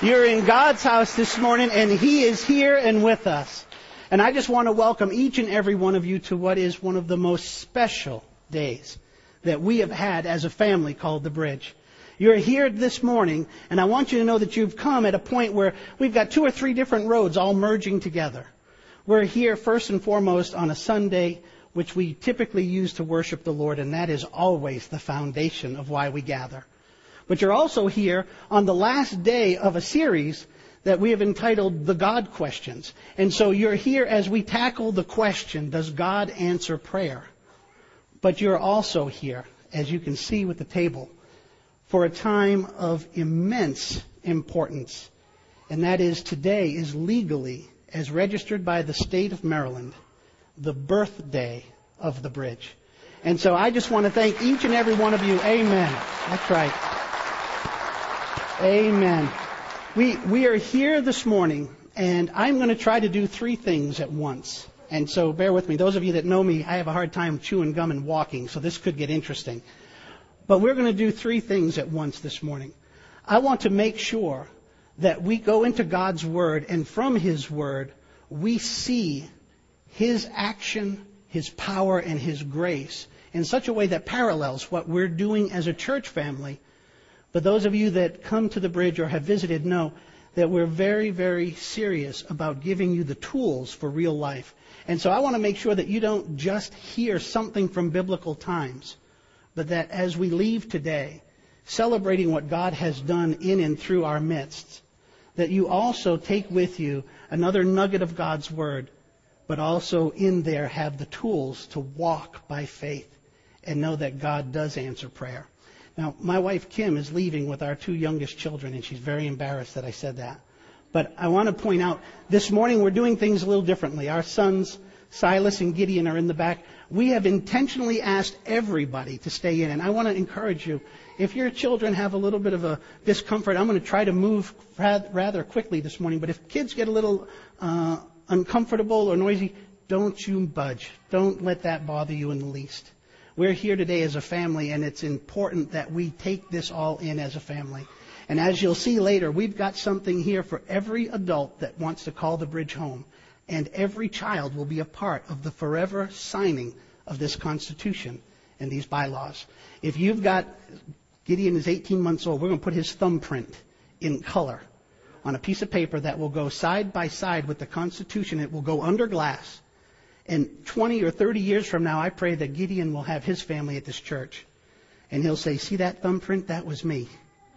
You're in God's house this morning, and He is here and with us. And I just want to welcome each and every one of you to what is one of the most special days that we have had as a family called The Bridge. You're here this morning, and I want you to know that you've come at a point where we've got 2 or 3 different roads all merging together. We're here first and foremost on a Sunday, which we typically use to worship the Lord, and that is always the foundation of why we gather. But you're also here on the last day of a series that we have entitled The God Questions. And so you're here as we tackle the question, does God answer prayer? But you're also here, as you can see with the table, for a time of immense importance. And that is today is legally, as registered by the state of Maryland, the birthday of the Bridge. And so I just want to thank each and every one of you. Amen. That's right. Amen. We are here this morning, and I'm going to try to do 3 things at once. And so bear with me. Those of you that know me, I have a hard time chewing gum and walking, so this could get interesting. But we're going to do 3 things at once this morning. I want to make sure that we go into God's Word, and from His Word, we see His action, His power, and His grace in such a way that parallels what we're doing as a church family. But those of you that come to the Bridge or have visited know that we're very, very serious about giving you the tools for real life. And so I want to make sure that you don't just hear something from biblical times, but that as we leave today, celebrating what God has done in and through our midst, that you also take with you another nugget of God's Word, but also in there have the tools to walk by faith and know that God does answer prayer. Now, my wife Kim is leaving with our 2 youngest children, and she's very embarrassed that I said that. But I want to point out, this morning we're doing things a little differently. Our sons, Silas and Gideon, are in the back. We have intentionally asked everybody to stay in, and I want to encourage you, if your children have a little bit of a discomfort, I'm going to try to move rather quickly this morning. But if kids get a little uncomfortable or noisy, don't you budge. Don't let that bother you in the least. We're here today as a family, and it's important that we take this all in as a family. And as you'll see later, we've got something here for every adult that wants to call the Bridge home. And every child will be a part of the forever signing of this Constitution and these bylaws. If you've got, Gideon is 18 months old, we're going to put his thumbprint in color on a piece of paper that will go side by side with the Constitution. It will go under glass. And 20 or 30 years from now, I pray that Gideon will have his family at this church. And he'll say, see that thumbprint? That was me.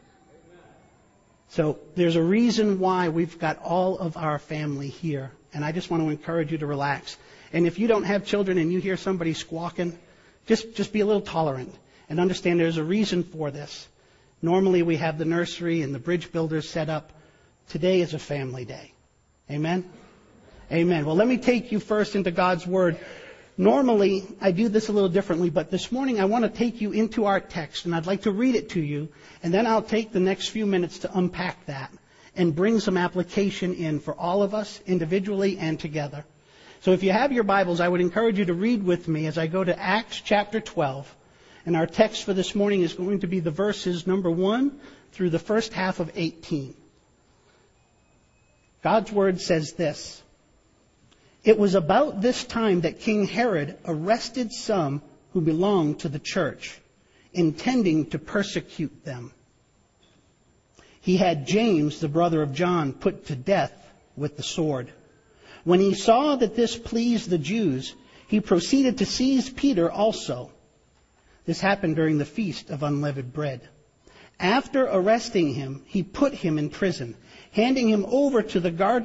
So there's a reason why we've got all of our family here. And I just want to encourage you to relax. And if you don't have children and you hear somebody squawking, just be a little tolerant and understand there's a reason for this. Normally we have the nursery and the Bridge builders set up. Today is a family day. Amen? Amen. Well, let me take you first into God's Word. Normally, I do this a little differently, but this morning I want to take you into our text, and I'd like to read it to you, and then I'll take the next few minutes to unpack that and bring some application in for all of us, individually and together. So if you have your Bibles, I would encourage you to read with me as I go to Acts chapter 12, and our text for this morning is going to be the verses number 1 through the first half of 18. God's Word says this. It was about this time that King Herod arrested some who belonged to the church, intending to persecute them. He had James, the brother of John, put to death with the sword. When he saw that this pleased the Jews, he proceeded to seize Peter also. This happened during the Feast of Unleavened Bread. After arresting him, he put him in prison, handing him over to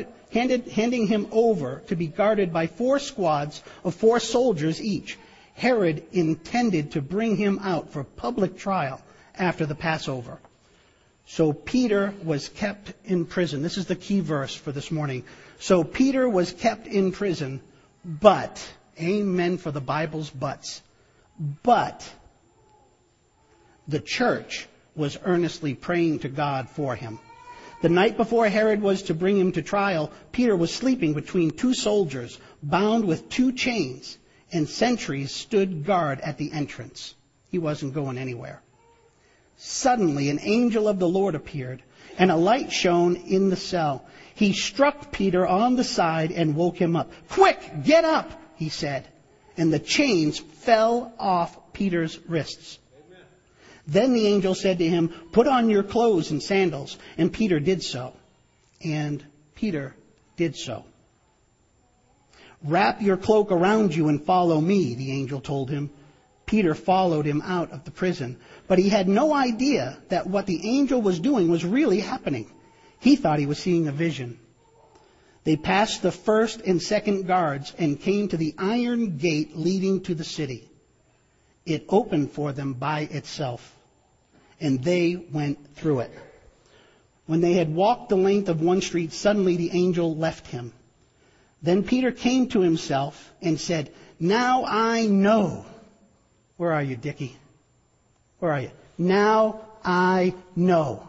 be guarded by 4 squads of 4 soldiers each. Herod intended to bring him out for public trial after the Passover. So Peter was kept in prison. This is the key verse for this morning. So Peter was kept in prison, but, amen for the Bible's buts, but the church was earnestly praying to God for him. The night before Herod was to bring him to trial, Peter was sleeping between 2 soldiers, bound with 2 chains, and sentries stood guard at the entrance. He wasn't going anywhere. Suddenly an angel of the Lord appeared, and a light shone in the cell. He struck Peter on the side and woke him up. "Quick, get up," he said. And the chains fell off Peter's wrists. Amen. Then the angel said to him, "Put on your clothes and sandals." And Peter did so. And Peter did so. "Wrap your cloak around you and follow me," the angel told him. Peter followed him out of the prison, but he had no idea that what the angel was doing was really happening. He thought he was seeing a vision. They passed the first and second guards and came to the iron gate leading to the city. It opened for them by itself, and they went through it. When they had walked the length of one street, suddenly the angel left him. Then Peter came to himself and said, "Now I know." Where are you, Dickie? Where are you? Now I know.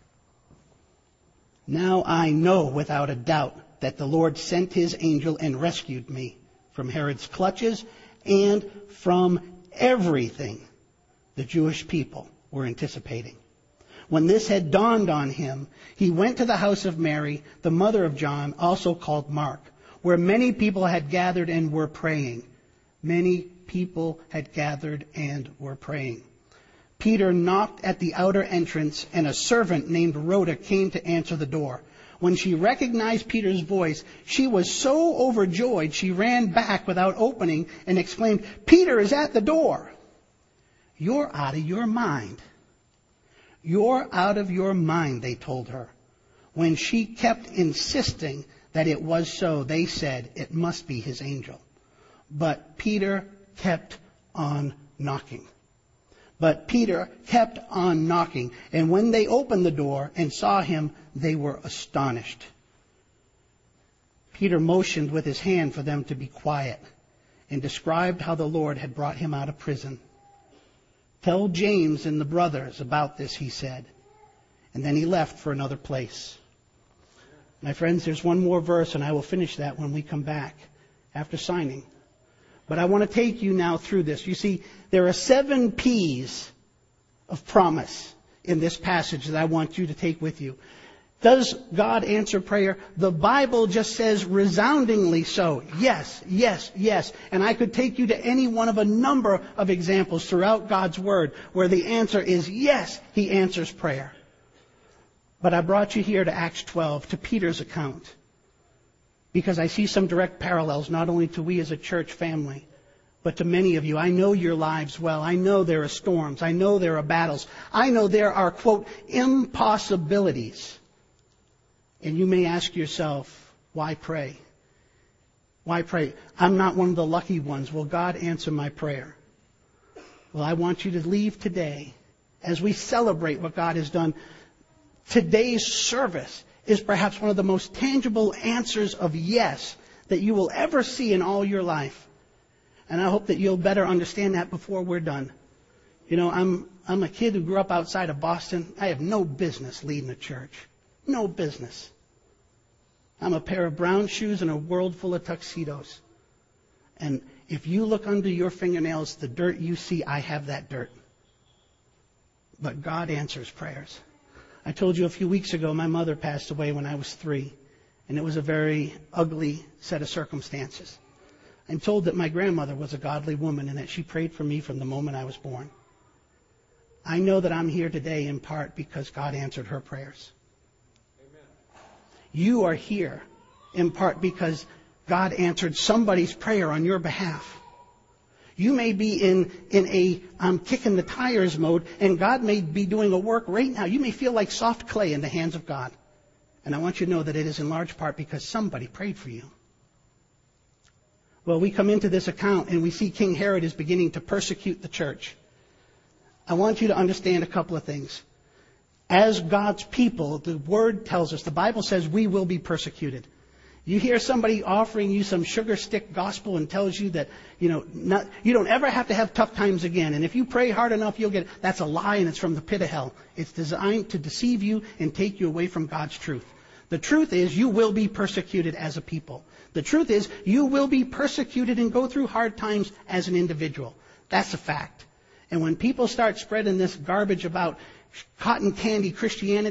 Now I know without a doubt that the Lord sent his angel and rescued me from Herod's clutches and from everything the Jewish people were anticipating. When this had dawned on him, he went to the house of Mary, the mother of John, also called Mark, where many people had gathered and were praying. Many people had gathered and were praying. Peter knocked at the outer entrance, and a servant named Rhoda came to answer the door. When she recognized Peter's voice, she was so overjoyed she ran back without opening and exclaimed, "Peter is at the door." "You're out of your mind. You're out of your mind," they told her. When she kept insisting that it was so, they said it must be his angel. But Peter kept on knocking. And when they opened the door and saw him, they were astonished. Peter motioned with his hand for them to be quiet and described how the Lord had brought him out of prison. "Tell James and the brothers about this," he said. And then he left for another place. My friends, there's one more verse, and I will finish that when we come back after signing. But I want to take you now through this. You see, there are 7 P's of promise in this passage that I want you to take with you. Does God answer prayer? The Bible just says resoundingly so. Yes, yes, yes. And I could take you to any one of a number of examples throughout God's Word where the answer is yes, He answers prayer. But I brought you here to Acts 12, to Peter's account, because I see some direct parallels, not only to we as a church family, but to many of you. I know your lives well. I know there are storms. I know there are battles. I know there are, quote, impossibilities. And you may ask yourself, why pray? Why pray? I'm not one of the lucky ones. Will God answer my prayer? Well, I want you to leave today as we celebrate what God has done. Today's service is perhaps one of the most tangible answers of yes that you will ever see in all your life. And I hope that you'll better understand that before we're done. You know, I'm a kid who grew up outside of Boston. I have no business leading a church. No business. I'm a pair of brown shoes and a world full of tuxedos. And if you look under your fingernails, the dirt you see, I have that dirt. But God answers prayers. I told you a few weeks ago my mother passed away when I was 3, and it was a very ugly set of circumstances. I'm told that my grandmother was a godly woman and that she prayed for me from the moment I was born. I know that I'm here today in part because God answered her prayers. Amen. You are here in part because God answered somebody's prayer on your behalf. You may be in a I'm kicking the tires mode, and God may be doing a work right now. You may feel like soft clay in the hands of God. And I want you to know that it is in large part because somebody prayed for you. Well, we come into this account and we see King Herod is beginning to persecute the church. I want you to understand a couple of things. As God's people, the Word tells us, the Bible says we will be persecuted. You hear somebody offering you some sugar stick gospel and tells you that, you don't ever have to have tough times again. And if you pray hard enough, you'll get it. That's a lie, and it's from the pit of hell. It's designed to deceive you and take you away from God's truth. The truth is you will be persecuted as a people. The truth is you will be persecuted and go through hard times as an individual. That's a fact. And when people start spreading this garbage about cotton candy Christianity,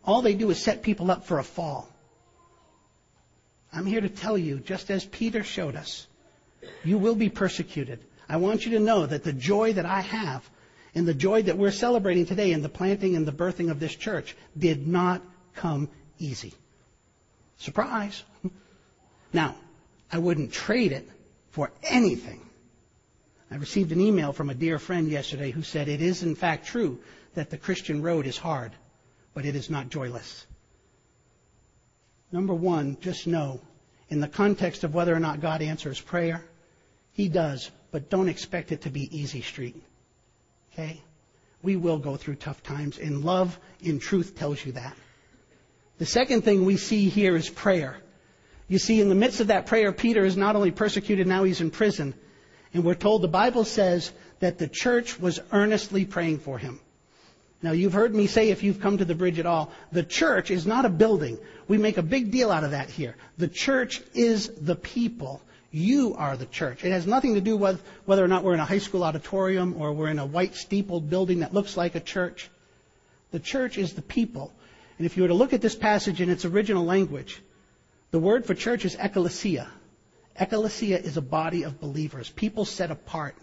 all they do is set people up for a fall. I'm here to tell you, just as Peter showed us, you will be persecuted. I want you to know that the joy that I have and the joy that we're celebrating today in the planting and the birthing of this church did not come easy. Surprise. Now, I wouldn't trade it for anything. I received an email from a dear friend yesterday who said it is in fact true that the Christian road is hard, but it is not joyless. Number one, just know, in the context of whether or not God answers prayer, He does, but don't expect it to be easy street. Okay? We will go through tough times, and love in truth tells you that. The second thing we see here is prayer. You see, in the midst of that prayer, Peter is not only persecuted, now he's in prison. And we're told the Bible says that the church was earnestly praying for him. Now, you've heard me say, if you've come to the bridge at all, the church is not a building. We make a big deal out of that here. The church is the people. You are the church. It has nothing to do with whether or not we're in a high school auditorium or we're in a white steepled building that looks like a church. The church is the people. And if you were to look at this passage in its original language, the word for church is ekklesia. Ekklesia is a body of believers, people set apart.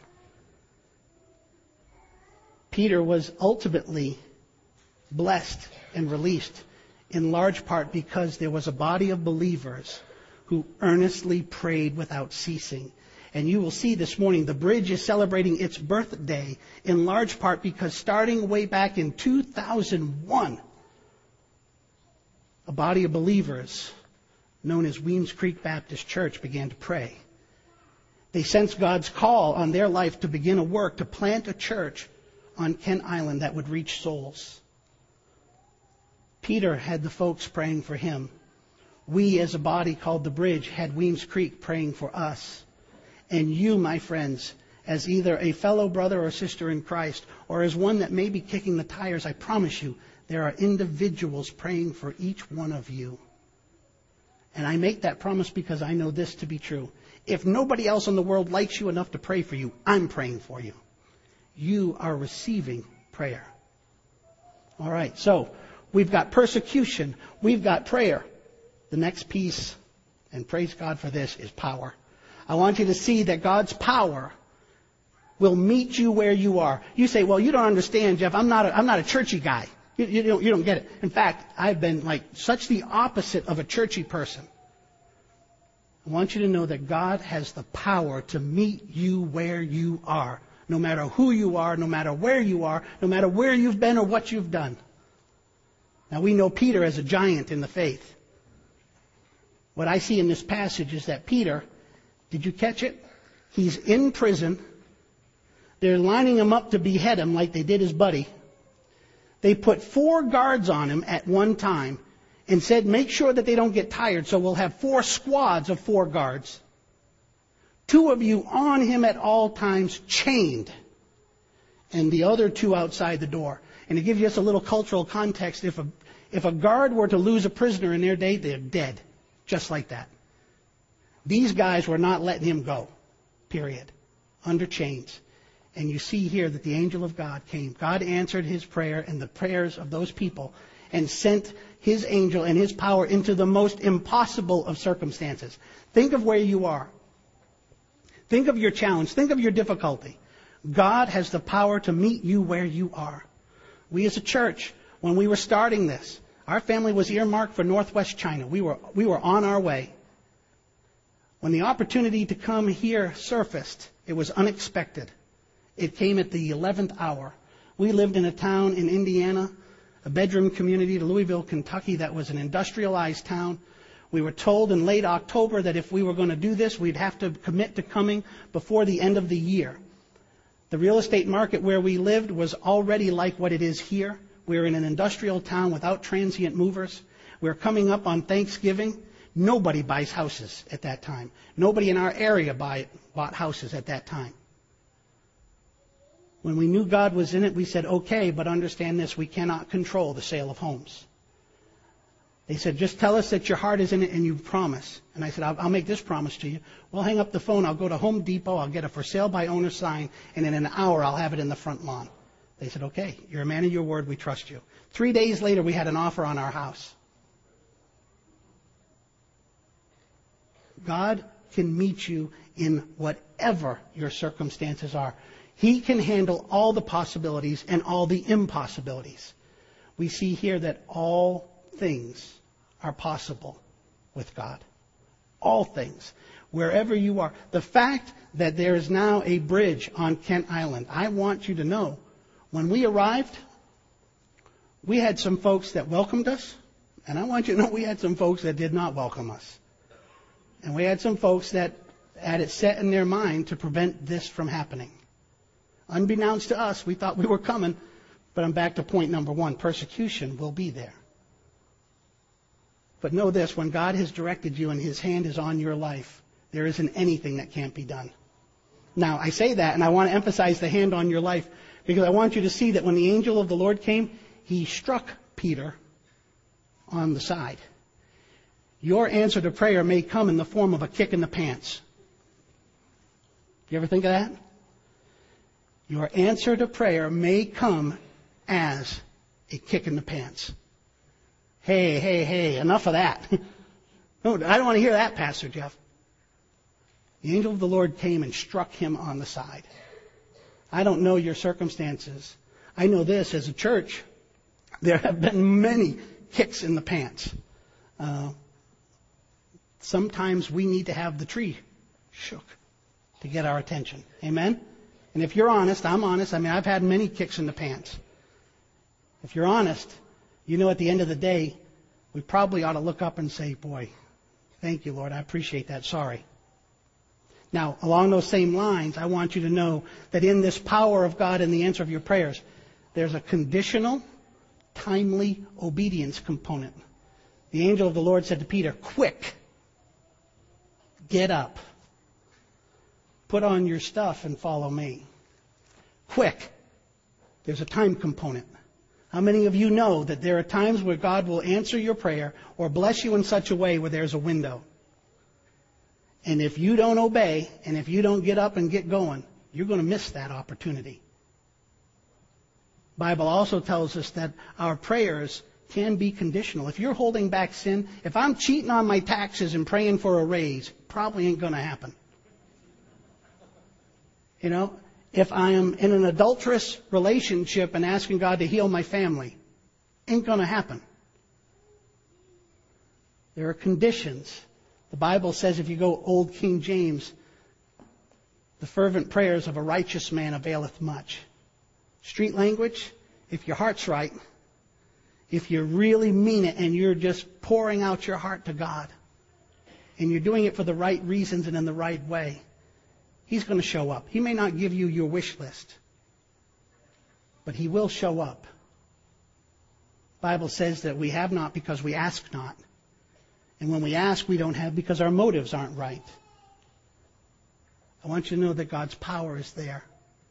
Peter was ultimately blessed and released in large part because there was a body of believers who earnestly prayed without ceasing. And you will see this morning the bridge is celebrating its birthday in large part because starting way back in 2001, a body of believers known as Weems Creek Baptist Church began to pray. They sensed God's call on their life to begin a work to plant a church on Kent Island that would reach souls. Peter had the folks praying for him. We as a body called The Bridge had Weems Creek praying for us. And you, my friends, as either a fellow brother or sister in Christ, or as one that may be kicking the tires, I promise you, there are individuals praying for each one of you. And I make that promise because I know this to be true. If nobody else in the world likes you enough to pray for you, I'm praying for you. You are receiving prayer. All right, so we've got persecution. We've got prayer. The next piece, and praise God for this, is power. I want you to see that God's power will meet you where you are. You say, well, you don't understand, Jeff. I'm not a churchy guy. You don't get it. In fact, I've been like such the opposite of a churchy person. I want you to know that God has the power to meet you where you are. No matter who you are, no matter where you are, no matter where you've been or what you've done. Now we know Peter as a giant in the faith. What I see in this passage is that Peter, did you catch it? He's in prison. They're lining him up to behead him like they did his buddy. They put 4 guards on him at one time and said, make sure that they don't get tired, so we'll have 4 squads of 4 guards. 2 of you on him at all times, chained, and the other 2 outside the door. And to give you just a little cultural context, if a guard were to lose a prisoner in their day, they're dead. Just like that. These guys were not letting him go. Period. Under chains. And you see here that the angel of God came. God answered his prayer and the prayers of those people and sent his angel and his power into the most impossible of circumstances. Think of where you are. Think of your challenge. Think of your difficulty. God has the power to meet you where you are. We as a church, when we were starting this, our family was earmarked for Northwest China. We were on our way. When the opportunity to come here surfaced, it was unexpected. It came at the 11th hour. We lived in a town in Indiana, a bedroom community to Louisville, Kentucky, that was an industrialized town. We were told in late October that if we were going to do this, we'd have to commit to coming before the end of the year. The real estate market where we lived was already like what it is here. We're in an industrial town without transient movers. We're coming up on Thanksgiving. Nobody buys houses at that time. Nobody in our area bought houses at that time. When we knew God was in it, we said, okay, but understand this, we cannot control the sale of homes. They said, just tell us that your heart is in it and you promise. And I said, I'll make this promise to you. We'll hang up the phone. I'll go to Home Depot. I'll get a for sale by owner sign. And in an hour, I'll have it in the front lawn. They said, okay, you're a man of your word, we trust you. 3 days later, we had an offer on our house. God can meet you in whatever your circumstances are. He can handle all the possibilities and all the impossibilities. We see here that all things are possible with God. All things. Wherever you are. The fact that there is now a bridge on Kent Island, I want you to know, when we arrived, we had some folks that welcomed us, and I want you to know we had some folks that did not welcome us. And we had some folks that had it set in their mind to prevent this from happening. Unbeknownst to us, we thought we were coming, but I'm back to point number one. Persecution will be there. But know this, when God has directed you and His hand is on your life, there isn't anything that can't be done. Now, I say that, and I want to emphasize the hand on your life, because I want you to see that when the angel of the Lord came, he struck Peter on the side. Your answer to prayer may come in the form of a kick in the pants. You ever think of that? Your answer to prayer may come as a kick in the pants. Hey, enough of that. No, I don't want to hear that, Pastor Jeff. The angel of the Lord came and struck him on the side. I don't know your circumstances. I know this, as a church, there have been many kicks in the pants. Sometimes we need to have the tree shook to get our attention. Amen? And if you're honest, I'm honest. I mean, I've had many kicks in the pants. If you're honest, you know at the end of the day, we probably ought to look up and say, boy, thank you, Lord. I appreciate that. Sorry. Now, along those same lines, I want you to know that in this power of God and the answer of your prayers, there's a conditional, timely obedience component. The angel of the Lord said to Peter, quick, get up, put on your stuff and follow me. Quick. There's a time component. How many of you know that there are times where God will answer your prayer or bless you in such a way where there's a window? And if you don't obey, and if you don't get up and get going, you're going to miss that opportunity. The Bible also tells us that our prayers can be conditional. If you're holding back sin, if I'm cheating on my taxes and praying for a raise, probably ain't going to happen. You know, if I am in an adulterous relationship and asking God to heal my family, ain't going to happen. There are conditions. The Bible says, if you go Old King James, the fervent prayers of a righteous man availeth much. Street language, if your heart's right, if you really mean it and you're just pouring out your heart to God, and you're doing it for the right reasons and in the right way, He's going to show up. He may not give you your wish list, but He will show up. The Bible says that we have not because we ask not. And when we ask, we don't have because our motives aren't right. I want you to know that God's power is there.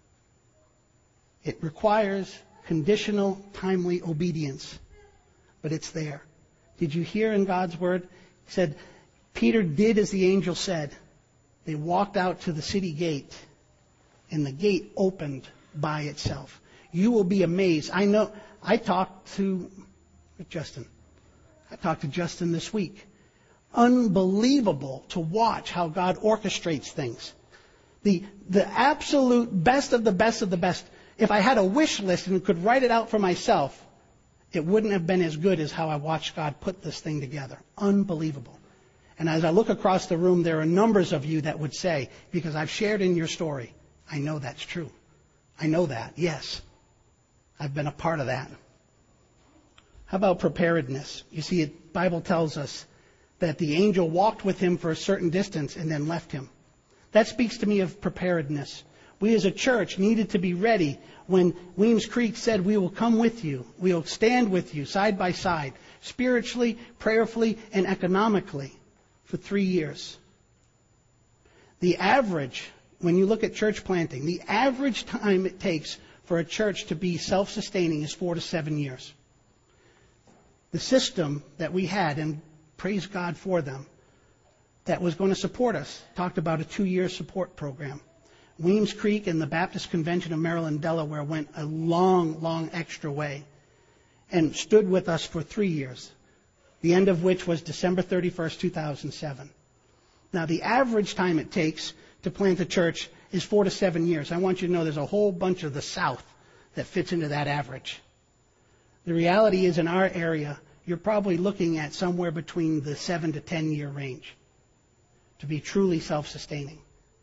It requires conditional, timely obedience, but it's there. Did you hear in God's word? He said, Peter did as the angel said. They walked out to the city gate, and the gate opened by itself. You will be amazed. I know. I talked to Justin this week. Unbelievable to watch how God orchestrates things. The absolute best of the best of the best. If I had a wish list and could write it out for myself, it wouldn't have been as good as how I watched God put this thing together. Unbelievable. And as I look across the room, there are numbers of you that would say, because I've shared in your story, I know that's true. I know that, yes. I've been a part of that. How about preparedness? You see, the Bible tells us that the angel walked with him for a certain distance and then left him. That speaks to me of preparedness. We as a church needed to be ready when Weems Creek said, we will come with you. We will stand with you side by side, spiritually, prayerfully, and economically for 3 years. The average, when you look at church planting, the average time it takes for a church to be self-sustaining is 4 to 7 years. The system that we had, and praise God for them, that was going to support us, talked about a 2-year support program. Weems Creek and the Baptist Convention of Maryland, Delaware went a long, long extra way and stood with us for 3 years, the end of which was December 31st, 2007. Now, the average time it takes to plant a church is 4 to 7 years. I want you to know there's a whole bunch of the South that fits into that average. The reality is, in our area, you're probably looking at somewhere between the 7 to 10 year range to be truly self-sustaining.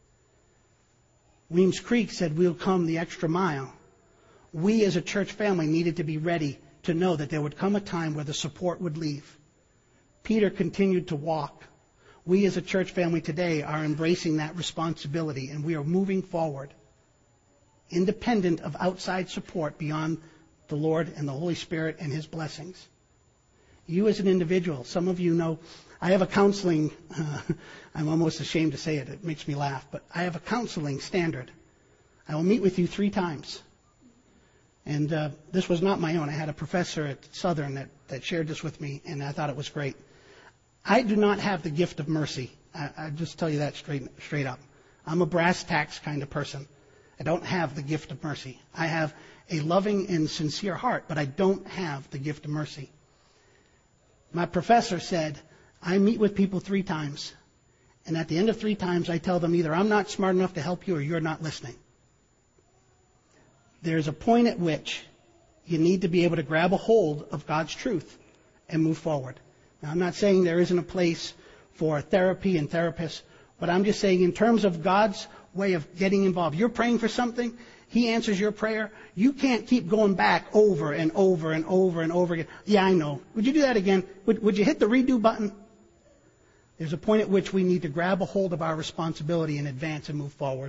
Weems Creek said, we'll come the extra mile. We as a church family needed to be ready to know that there would come a time where the support would leave. Peter continued to walk. We as a church family today are embracing that responsibility, and we are moving forward, independent of outside support beyond the Lord and the Holy Spirit and His blessings. You as an individual, some of you know, I have a counseling, I'm almost ashamed to say it, it makes me laugh, but I have a counseling standard. I will meet with you 3 times. And this was not my own. I had a professor at Southern that shared this with me, and I thought it was great. I do not have the gift of mercy. I just tell you that straight up. I'm a brass tacks kind of person. I don't have the gift of mercy. I have a loving and sincere heart, but I don't have the gift of mercy. My professor said, I meet with people 3 times, and at the end of 3 times, I tell them either I'm not smart enough to help you or you're not listening. There's a point at which you need to be able to grab a hold of God's truth and move forward. Now, I'm not saying there isn't a place for therapy and therapists, but I'm just saying in terms of God's way of getting involved. You're praying for something, He answers your prayer. You can't keep going back over and over and over and over again. Yeah, I know. Would you do that again? Would you hit the redo button? There's a point at which we need to grab a hold of our responsibility and advance and move forward.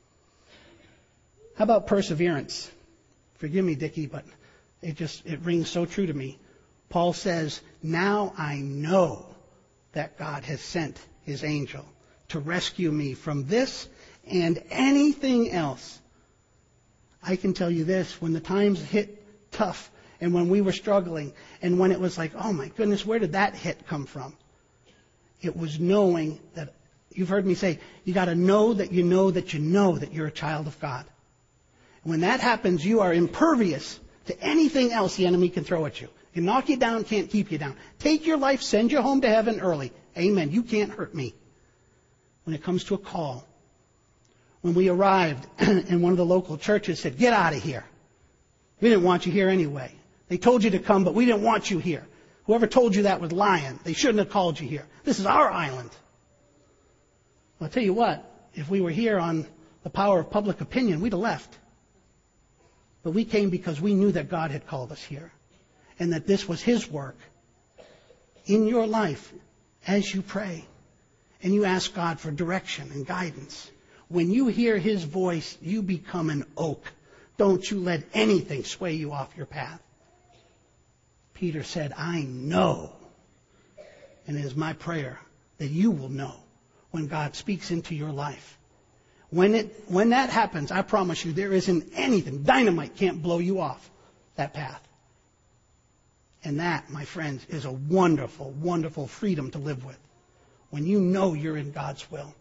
How about perseverance? Forgive me, Dickie, but it rings so true to me. Paul says, now I know that God has sent His angel to rescue me from this and anything else. I can tell you this, when the times hit tough and when we were struggling and when it was like, oh my goodness, where did that hit come from? It was knowing that, you've heard me say, you got to know that you know that you know that you're a child of God. When that happens, you are impervious to anything else the enemy can throw at you. Can knock you down, can't keep you down. Take your life, send you home to heaven early. Amen. You can't hurt me. When it comes to a call, when we arrived and one of the local churches said, get out of here. We didn't want you here anyway. They told you to come, but we didn't want you here. Whoever told you that was lying. They shouldn't have called you here. This is our island. Well, I'll tell you what, if we were here on the power of public opinion, we'd have left. But we came because we knew that God had called us here and that this was His work in your life as you pray and you ask God for direction and guidance. When you hear His voice, you become an oak. Don't you let anything sway you off your path. Peter said, I know, and it is my prayer that you will know when God speaks into your life. When that happens, I promise you, there isn't anything. Dynamite can't blow you off that path. And that, my friends, is a wonderful, wonderful freedom to live with. When you know you're in God's will.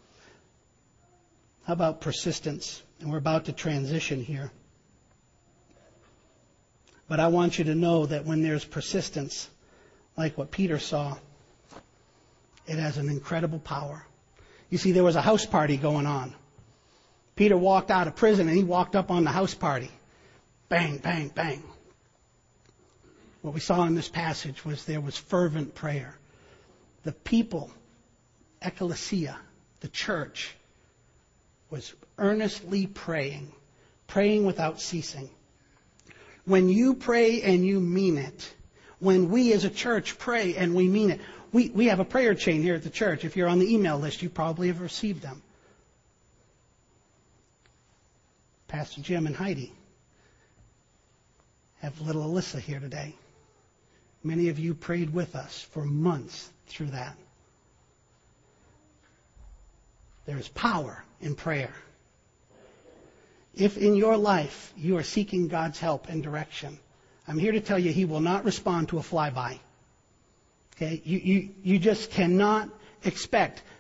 How about persistence? And we're about to transition here. But I want you to know that when there's persistence, like what Peter saw, it has an incredible power. You see, there was a house party going on. Peter walked out of prison and he walked up on the house party. Bang, bang, bang. What we saw in this passage was there was fervent prayer. The people, ecclesia, the church, was earnestly praying, praying without ceasing. When you pray and you mean it, when we as a church pray and we mean it, we have a prayer chain here at the church. If you're on the email list, you probably have received them. Pastor Jim and Heidi have little Alyssa here today. Many of you prayed with us for months through that. There is power in prayer. If in your life you are seeking God's help and direction, I'm here to tell you He will not respond to a flyby. Okay? You just cannot expect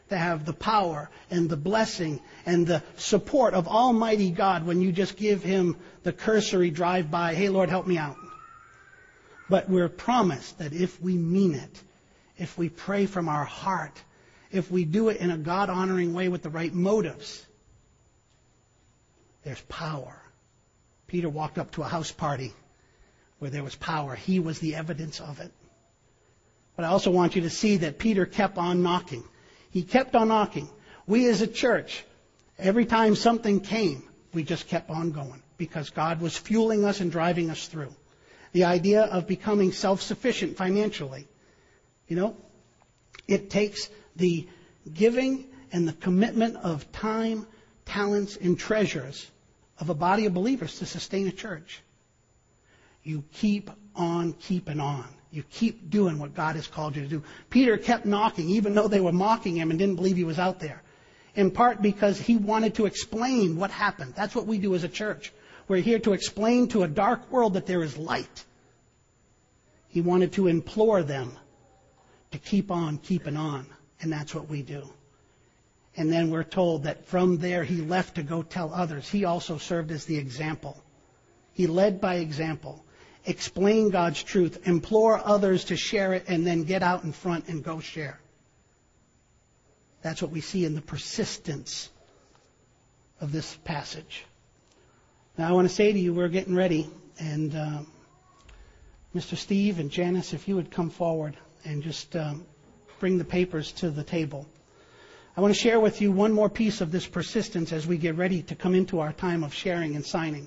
to have the power and the blessing and the support of Almighty God when you just give Him the cursory drive-by, hey, Lord, help me out. But we're promised that if we mean it, if we pray from our heart, if we do it in a God-honoring way with the right motives, there's power. Peter walked up to a house party where there was power. He was the evidence of it. But I also want you to see that Peter kept on knocking. He kept on knocking. We as a church, every time something came, we just kept on going because God was fueling us and driving us through. The idea of becoming self-sufficient financially. You know, it takes the giving and the commitment of time, talents, and treasures of a body of believers to sustain a church. You keep on keeping on. You keep doing what God has called you to do. Peter kept knocking, even though they were mocking him and didn't believe he was out there. In part because he wanted to explain what happened. That's what we do as a church. We're here to explain to a dark world that there is light. He wanted to implore them to keep on keeping on. And that's what we do. And then we're told that from there he left to go tell others. He also served as the example. He led by example. Explain God's truth, implore others to share it, and then get out in front and go share. That's what we see in the persistence of this passage. Now I want to say to you, we're getting ready, and Mr. Steve and Janice, if you would come forward and just bring the papers to the table. I want to share with you one more piece of this persistence as we get ready to come into our time of sharing and signing.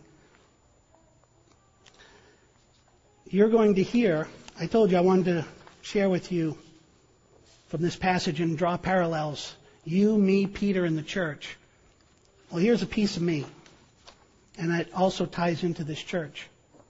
You're going to hear, I told you I wanted to share with you from this passage and draw parallels. You, me, Peter, and the church. Well, here's a piece of me. And it also ties into this church.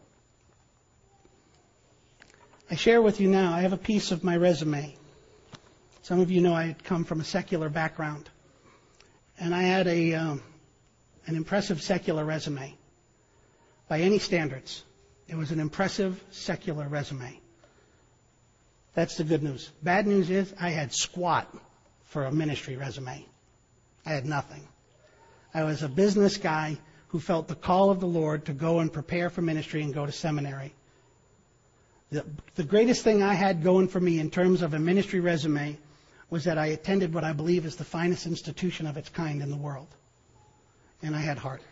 I share with you now, I have a piece of my resume. Some of you know I had come from a secular background. And I had an impressive secular resume. By any standards. It was an impressive secular resume. That's the good news. Bad news is I had squat for a ministry resume. I had nothing. I was a business guy who felt the call of the Lord to go and prepare for ministry and go to seminary. The greatest thing I had going for me in terms of a ministry resume was that I attended what I believe is the finest institution of its kind in the world. And I had heart.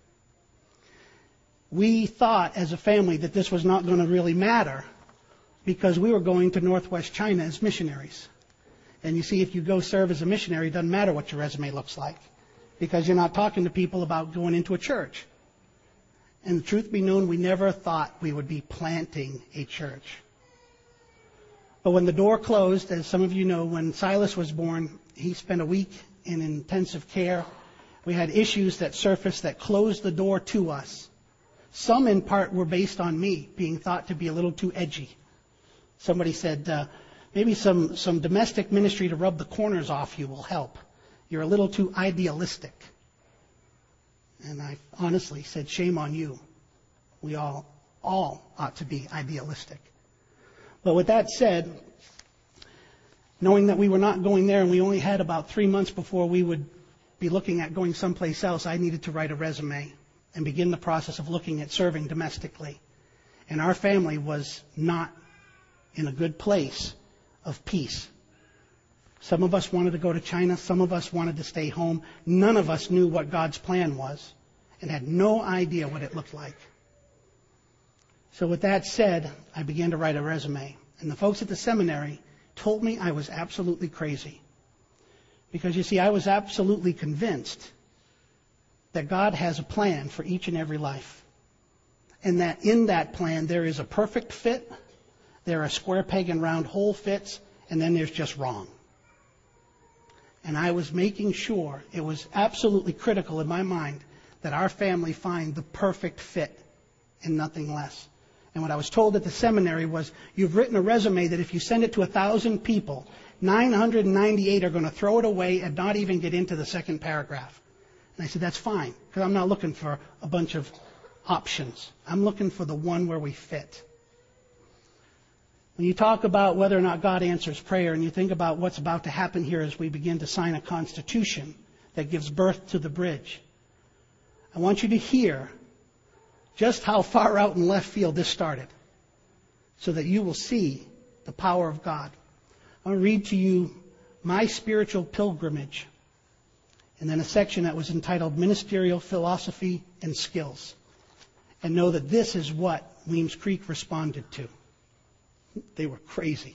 We thought as a family that this was not going to really matter because we were going to Northwest China as missionaries. And you see, if you go serve as a missionary, it doesn't matter what your resume looks like because you're not talking to people about going into a church. And the truth be known, we never thought we would be planting a church. But when the door closed, as some of you know, when Silas was born, he spent a week in intensive care. We had issues that surfaced that closed the door to us. Some in part were based on me being thought to be a little too edgy. Somebody said, maybe some domestic ministry to rub the corners off you will help. You're a little too idealistic. And I honestly said, shame on you. We all ought to be idealistic. But with that said, knowing that we were not going there and we only had about 3 months before we would be looking at going someplace else, I needed to write a resume and begin the process of looking at serving domestically. And our family was not in a good place of peace. Some of us wanted to go to China. Some of us wanted to stay home. None of us knew what God's plan was and had no idea what it looked like. So with that said, I began to write a resume. And the folks at the seminary told me I was absolutely crazy. Because you see, I was absolutely convinced that God has a plan for each and every life. And that in that plan there is a perfect fit, there are square peg and round hole fits, and then there's just wrong. And I was making sure, it was absolutely critical in my mind, that our family find the perfect fit and nothing less. And what I was told at the seminary was, you've written a resume that if you send it to 1,000 people, 998 are going to throw it away and not even get into the second paragraph. And I said, that's fine, because I'm not looking for a bunch of options. I'm looking for the one where we fit. When you talk about whether or not God answers prayer, and you think about what's about to happen here as we begin to sign a constitution that gives birth to the bridge, I want you to hear just how far out in left field this started, so that you will see the power of God. I want to read to you my spiritual pilgrimage, and then a section that was entitled Ministerial Philosophy and Skills. And know that this is what Weems Creek responded to. They were crazy.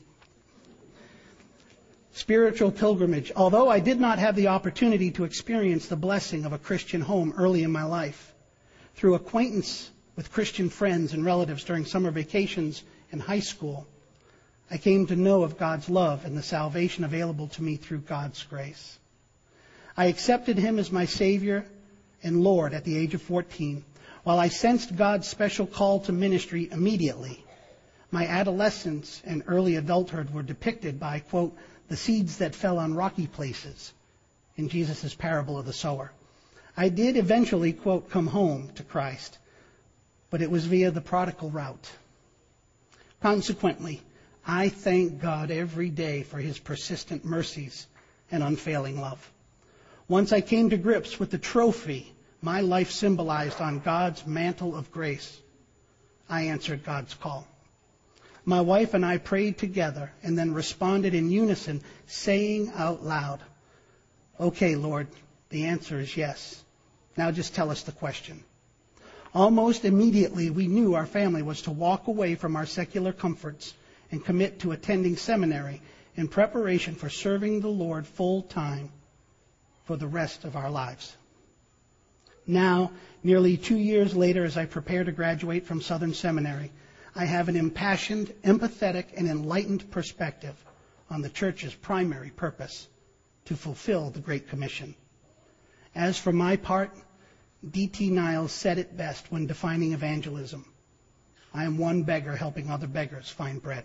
Spiritual pilgrimage. Although I did not have the opportunity to experience the blessing of a Christian home early in my life, through acquaintance with Christian friends and relatives during summer vacations in high school, I came to know of God's love and the salvation available to me through God's grace. I accepted Him as my Savior and Lord at the age of 14. While I sensed God's special call to ministry immediately, my adolescence and early adulthood were depicted by, quote, the seeds that fell on rocky places in Jesus' parable of the sower. I did eventually, quote, come home to Christ, but it was via the prodigal route. Consequently, I thank God every day for His persistent mercies and unfailing love. Once I came to grips with the trophy my life symbolized on God's mantle of grace, I answered God's call. My wife and I prayed together and then responded in unison, saying out loud, okay, Lord, the answer is yes. Now just tell us the question. Almost immediately, we knew our family was to walk away from our secular comforts and commit to attending seminary in preparation for serving the Lord full time for the rest of our lives. Now, nearly 2 years later, as I prepare to graduate from Southern Seminary, I have an impassioned, empathetic, and enlightened perspective on the church's primary purpose, to fulfill the Great Commission. As for my part, D.T. Niles said it best when defining evangelism. I am one beggar helping other beggars find bread.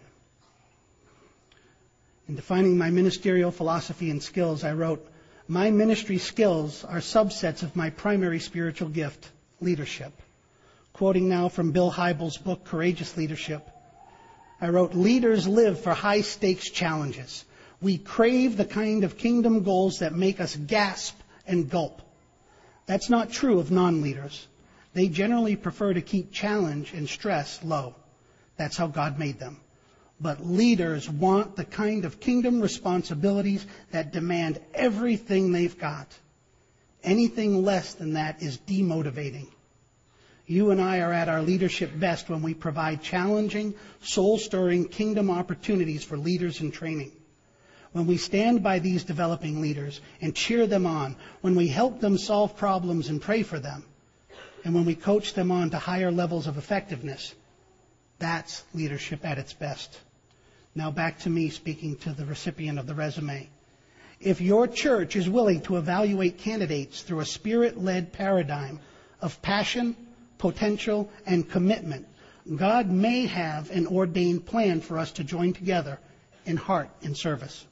In defining my ministerial philosophy and skills, I wrote, my ministry skills are subsets of my primary spiritual gift, leadership. Quoting now from Bill Hybels' book, Courageous Leadership, I wrote, leaders live for high-stakes challenges. We crave the kind of kingdom goals that make us gasp and gulp. That's not true of non-leaders. They generally prefer to keep challenge and stress low. That's how God made them. But leaders want the kind of kingdom responsibilities that demand everything they've got. Anything less than that is demotivating. You and I are at our leadership best when we provide challenging, soul-stirring kingdom opportunities for leaders in training. When we stand by these developing leaders and cheer them on, when we help them solve problems and pray for them, and when we coach them on to higher levels of effectiveness, that's leadership at its best. Now back to me speaking to the recipient of the resume. If your church is willing to evaluate candidates through a Spirit-led paradigm of passion, potential, and commitment, God may have an ordained plan for us to join together in heart and service.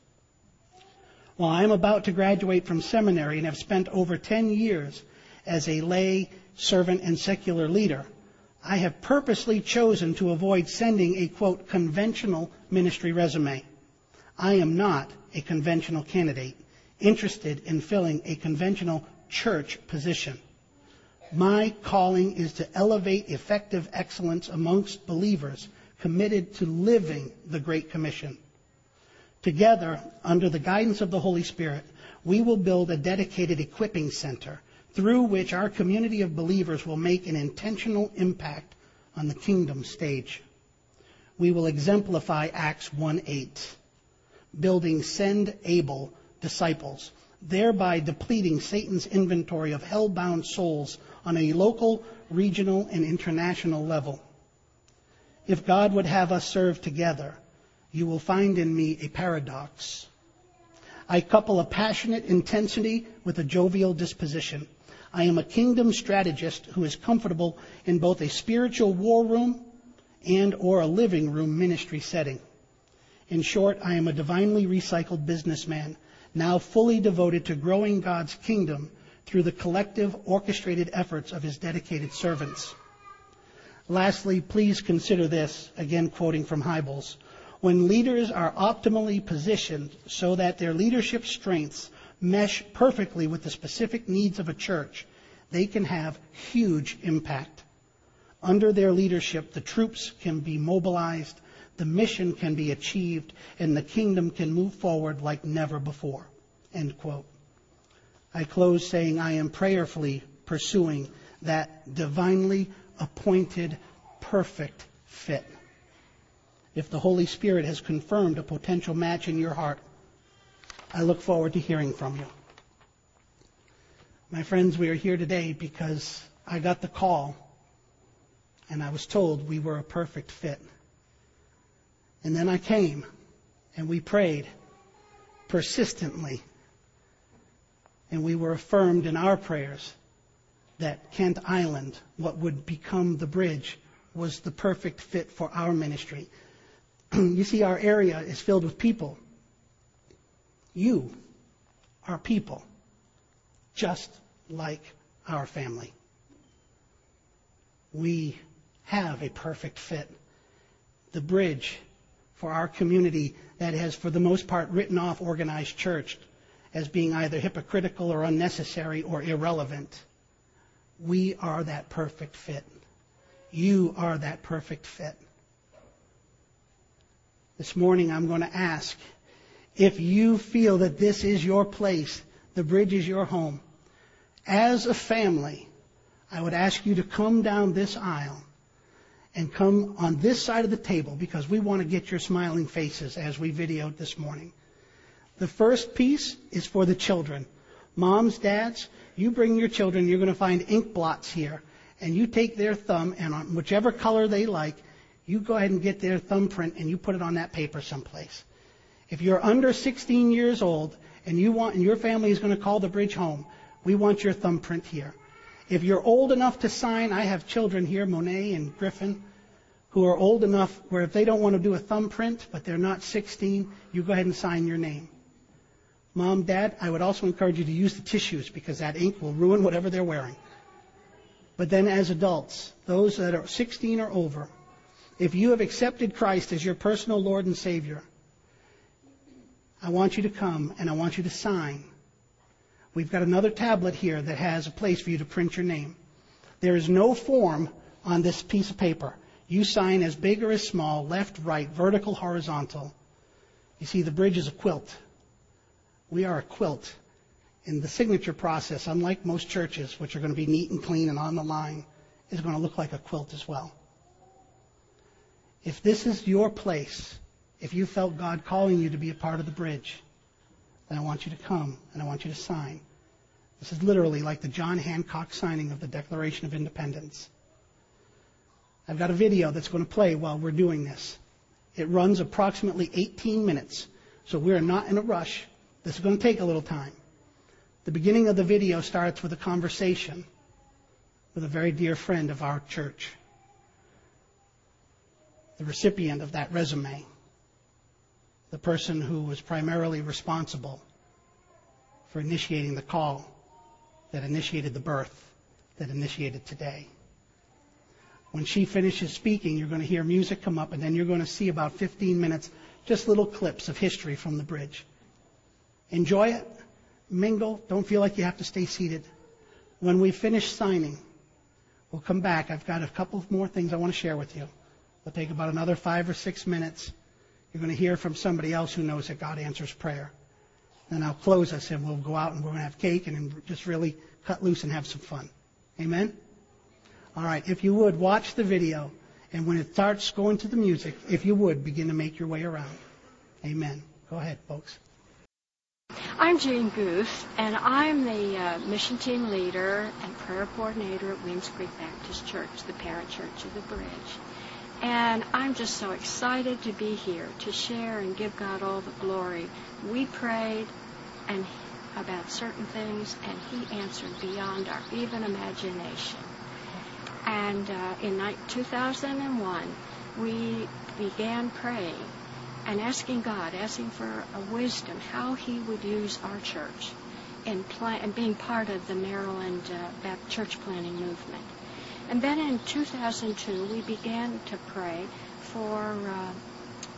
While I am about to graduate from seminary and have spent over 10 years as a lay, servant, and secular leader, I have purposely chosen to avoid sending a, quote, conventional ministry resume. I am not a conventional candidate interested in filling a conventional church position. My calling is to elevate effective excellence amongst believers committed to living the Great Commission. Together, under the guidance of the Holy Spirit, we will build a dedicated equipping center through which our community of believers will make an intentional impact on the kingdom stage. We will exemplify Acts 1:8, building send-able disciples, thereby depleting Satan's inventory of hell-bound souls on a local, regional, and international level. If God would have us serve together, you will find in me a paradox. I couple a passionate intensity with a jovial disposition. I am a kingdom strategist who is comfortable in both a spiritual war room and or a living room ministry setting. In short, I am a divinely recycled businessman, now fully devoted to growing God's kingdom through the collective orchestrated efforts of His dedicated servants. Lastly, please consider this, again quoting from Hybels. When leaders are optimally positioned so that their leadership strengths mesh perfectly with the specific needs of a church, they can have huge impact. Under their leadership, the troops can be mobilized, the mission can be achieved, and the kingdom can move forward like never before. End quote. I close saying I am prayerfully pursuing that divinely appointed perfect fit. If the Holy Spirit has confirmed a potential match in your heart, I look forward to hearing from you. My friends, we are here today because I got the call and I was told we were a perfect fit. And then I came and we prayed persistently. And we were affirmed in our prayers that Kent Island, what would become the bridge, was the perfect fit for our ministry. You see, our area is filled with people. You are people, just like our family. We have a perfect fit. The bridge for our community that has, for the most part, written off organized church as being either hypocritical or unnecessary or irrelevant. We are that perfect fit. You are that perfect fit. This morning I'm going to ask, if you feel that this is your place, the bridge is your home, as a family, I would ask you to come down this aisle and come on this side of the table because we want to get your smiling faces as we videoed this morning. The first piece is for the children. Moms, dads, you bring your children. You're going to find ink blots here. And you take their thumb, and on whichever color they like, you go ahead and get their thumbprint, and you put it on that paper someplace. If you're under 16 years old, and your family is going to call the bridge home, we want your thumbprint here. If you're old enough to sign, I have children here, Monet and Griffin, who are old enough where if they don't want to do a thumbprint, but they're not 16, you go ahead and sign your name. Mom, Dad, I would also encourage you to use the tissues because that ink will ruin whatever they're wearing. But then as adults, those that are 16 or over, if you have accepted Christ as your personal Lord and Savior, I want you to come and I want you to sign. We've got another tablet here that has a place for you to print your name. There is no form on this piece of paper. You sign as big or as small, left, right, vertical, horizontal. You see, the bridge is a quilt. We are a quilt. In the signature process, unlike most churches, which are going to be neat and clean and on the line, is going to look like a quilt as well. If this is your place, if you felt God calling you to be a part of the bridge, then I want you to come and I want you to sign. This is literally like the John Hancock signing of the Declaration of Independence. I've got a video that's going to play while we're doing this. It runs approximately 18 minutes, so we're not in a rush. This is going to take a little time. The beginning of the video starts with a conversation with a very dear friend of our church, the recipient of that resume, the person who was primarily responsible for initiating the call that initiated the birth, that initiated today. When she finishes speaking, you're going to hear music come up, and then you're going to see about 15 minutes, just little clips of history from the bridge. Enjoy it. Mingle. Don't feel like you have to stay seated. When we finish signing, we'll come back. I've got a couple more things I want to share with you. It'll take about another 5 or 6 minutes. You're going to hear from somebody else who knows that God answers prayer. Then I'll close us and we'll go out and we're going to have cake and just really cut loose and have some fun. Amen? All right. If you would, watch the video. And when it starts going to the music, if you would, begin to make your way around. Amen. Go ahead, folks. I'm Jane Guth, and I'm the mission team leader and prayer coordinator at Weems Creek Baptist Church, the parent church of the Bridge. And I'm just so excited to be here to share and give God all the glory. We prayed and about certain things, and He answered beyond our even imagination. And in 2001, we began praying and asking God, asking for a wisdom, how He would use our church in being part of the Maryland church planting movement. And then in 2002, we began to pray for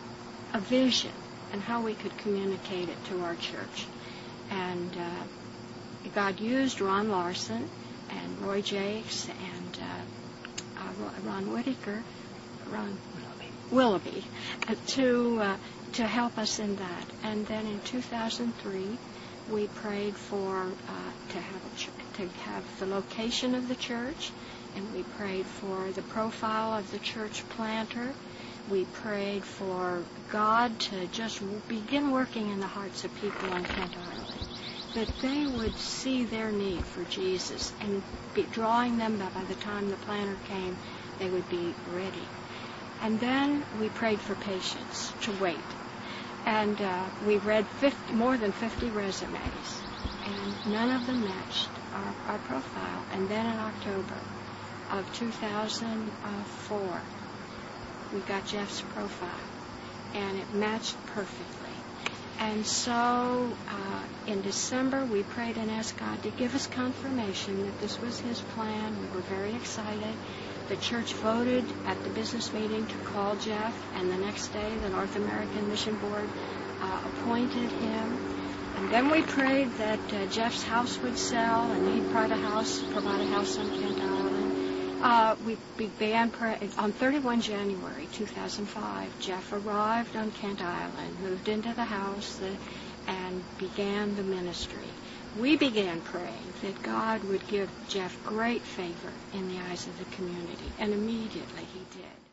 a vision and how we could communicate it to our church. And God used Ron Larson and Roy Jakes and Ron Whitaker, Ron Willoughby, to help us in that. And then in 2003, we prayed for to have the location of the church, and we prayed for the profile of the church planter. We prayed for God to just begin working in the hearts of people on Kent Island, that they would see their need for Jesus and be drawing them by the time the planter came, they would be ready. And then we prayed for patience to wait. And we read more than 50 resumes, and none of them matched our profile. And then in October of 2004, we got Jeff's profile, and it matched perfectly. And so in December, we prayed and asked God to give us confirmation that this was His plan. We were very excited. The church voted at the business meeting to call Jeff, and the next day the North American Mission Board appointed him. And then we prayed that Jeff's house would sell, and he'd provide a house on Kent Island. We began praying on 31 January 2005. Jeff arrived on Kent Island, moved into the house, and began the ministry. We began praying that God would give Jeff great favor in the eyes of the community, and immediately He did.